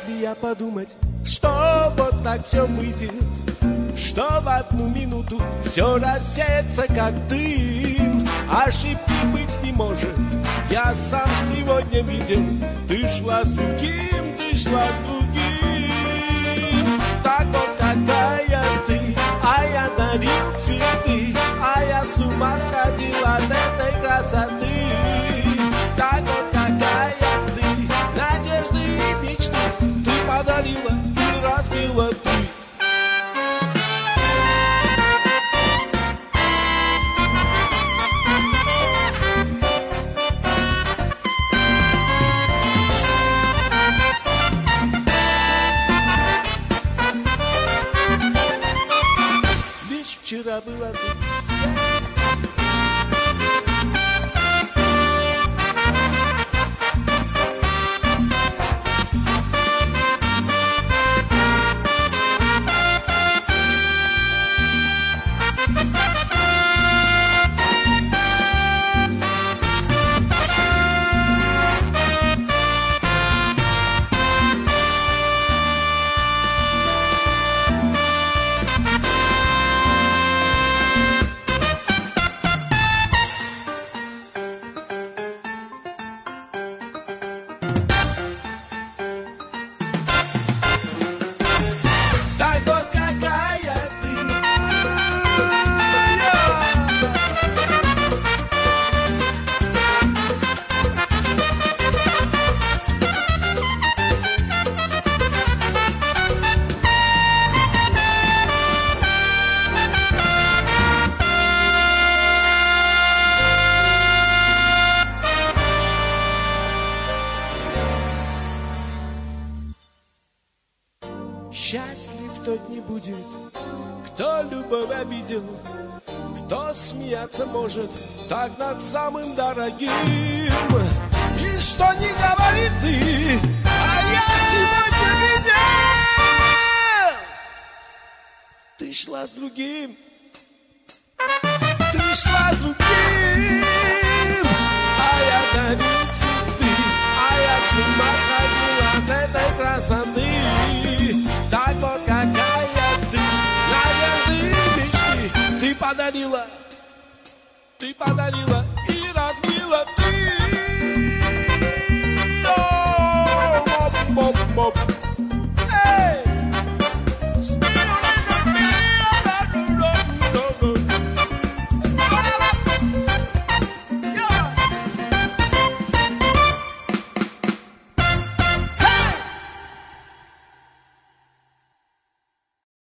если я подумать, что вот так все выйдет, что в одну минуту все рассеется, как дым. Ошибки быть не может, я сам сегодня видел. Ты шла с другим, ты шла с другим. Так вот какая ты, а я дарил цветы, а я с ума сходил от этой красоты. Так вот какая ты, надежды и мечты ты подарила и разбила ты. Вчера была ты вся. Счастлив тот не будет, кто любовь обидел, кто смеяться может так над самым дорогим. И что не говори ты, а я сегодня видел. Ты шла с другим, ты шла с другим, а я дарил цветы, а я с ума сходил от этой красоты. Так вот какая ты, надежды и мечты ты подарила, ты подарила.